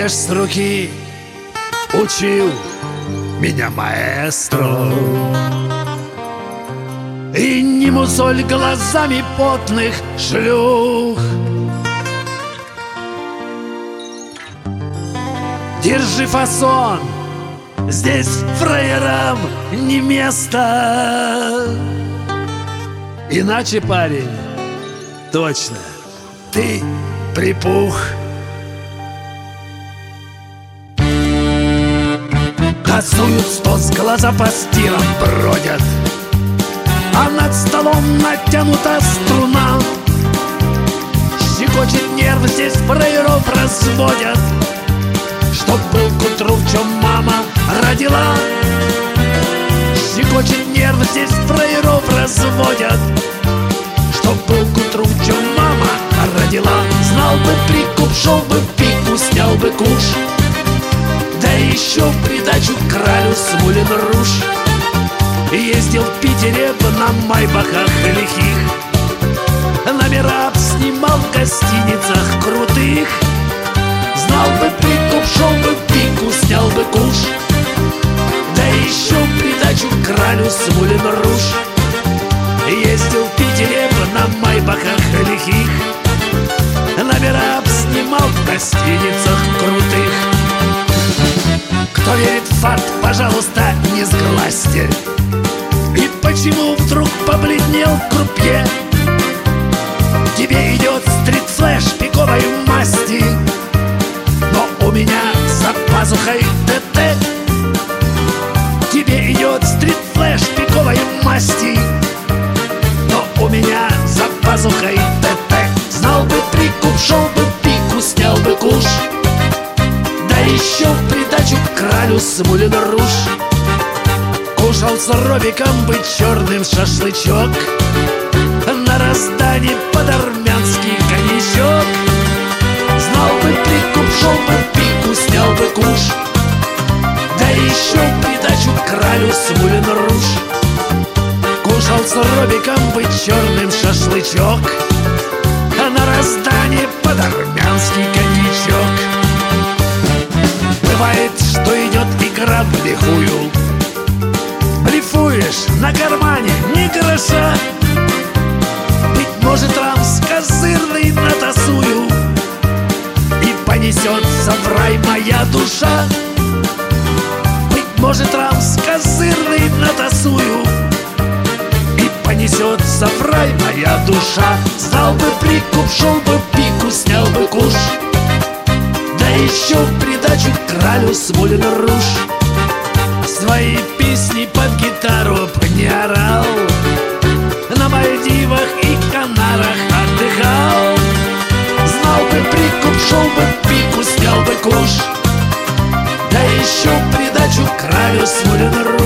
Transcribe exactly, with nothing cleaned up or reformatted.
ешь с руки, учил меня маэстро. И не мусоль глазами потных шлюх. Держи фасон, здесь фраерам не место. Иначе, парень, точно ты припух. Тасуют стос, глаза по стирам бродят, а над столом натянута струна. Щекочет нерв, здесь фраеров разводят, чтоб был к утру, в чем мама родила. Щекочет нерв, здесь фраеров разводят, чтоб был к утру, в чем мама родила. Знал бы прикуп, шел бы в пику, снял бы куш, да еще в придачу кралю Смулин руж. Ездил в Питере на майбахах лихих, номера снимал в гостиницах крутых. Знал бы прикуп, шел бы в пику, снял бы куш, да еще в придачу кралю Смулин руж. Ездил в Питере на майбахах лихих, номера снимал в гостиницах крутых. Кто верит в фарт, пожалуйста, не сглазьте. И почему вдруг побледнел крупье? Тебе идет стрит-флэш пиковой масти, но у меня за пазухой ТТ. Тебе идет стрит-флэш пиковой масти, но у меня за пазухой ТТ. Знал бы прикуп, шел бы в пику, снял бы куш, да еще в придачу к кралю Смулин руж. Кушал с Робиком бы черным шашлычок, на раздане под армянский коньячок. Знал бы прикуп, шел бы в пику, снял бы куш, да еще в придачу к кралю Смулин руж. Кушал с Робиком бы черным шашлычок, на раздане под армянский коньячок. Бывает, что идет игра в лихую, блефуешь, на кармане ни гроша. Быть может, рамс козырный натасую, и понесется в рай моя душа. Быть может, рамс козырный натасую, и понесется в рай моя душа. Знал бы прикуп, шел бы в пику, снял бы куш, да еще в придачу к кралю Смулин руж. Свои песни под гитару б не орал, на Мальдивах и Канарах отдыхал. Знал бы прикуп, шел бы в пику, снял бы куш, да еще в придачу к кралю Смулин руж.